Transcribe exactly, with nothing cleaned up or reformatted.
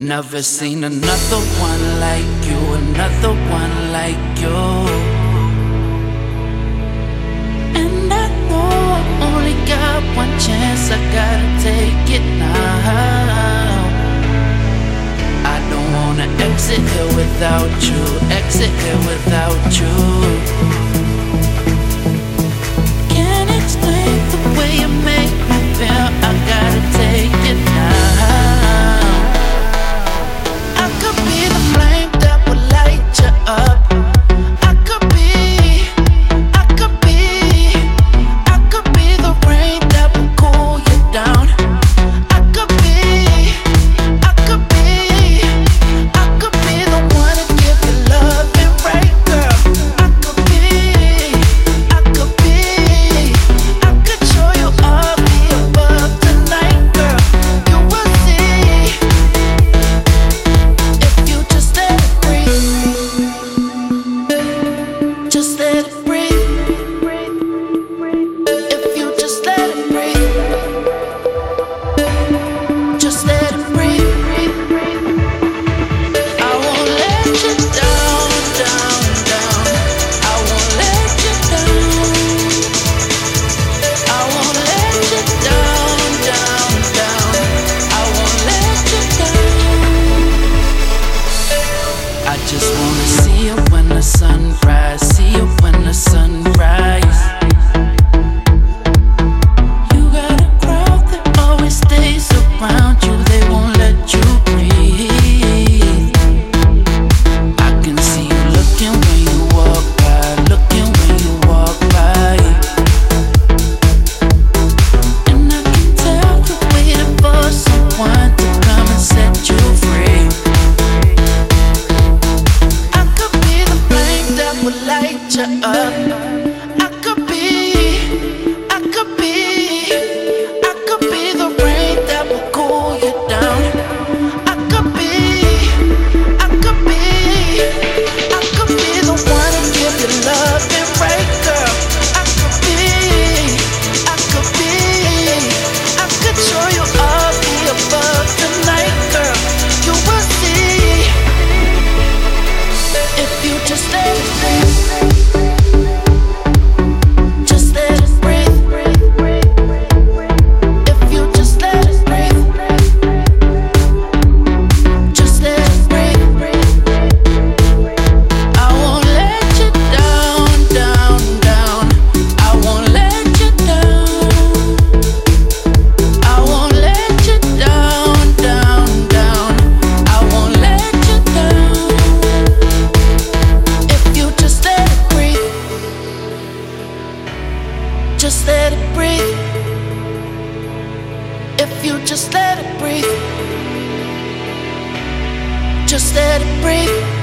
Never seen another one like you, another one like you. And I know I only got one chance, I gotta take it now. I don't wanna exit here without you, exit here without you. Can't explain the way you make me feel, I gotta take it now. I could be the flame that will light you up. I could be, I could be, I could be the rain that will cool you down. I could be, I could be, I could be the one to give you love and right, girl. I could be, I could be, I could show you all the above tonight, girl. You will see. Just let it breathe. If you just let it breathe, just let it breathe. I won't let you down, down, down. I won't let you down. I won't let you down, down, down. I won't let you down. I just wanna see you when the sun rise, see you when the sun rise. You got a crowd that always stays around you, they won't let you breathe. I can see you looking when you walk by, looking when you walk by. And I can tell you're waiting for someone to come and set you free. I could be the flame that will light you up. I could be, I could be, I could be the rain that will cool you down. I could be, I could be, I could be the one to give you love and right, girl. I could be, I could be, I could show you all the above tonight, girl. You will see. If you just let it breathe, just let it breathe. If you just let it breathe, just let it breathe. I won't let you down, down, down. I won't let you down. I won't let you down, down, down. I won't let you down. If you just let it breathe, just let it breathe. If you just let it breathe, just let it breathe.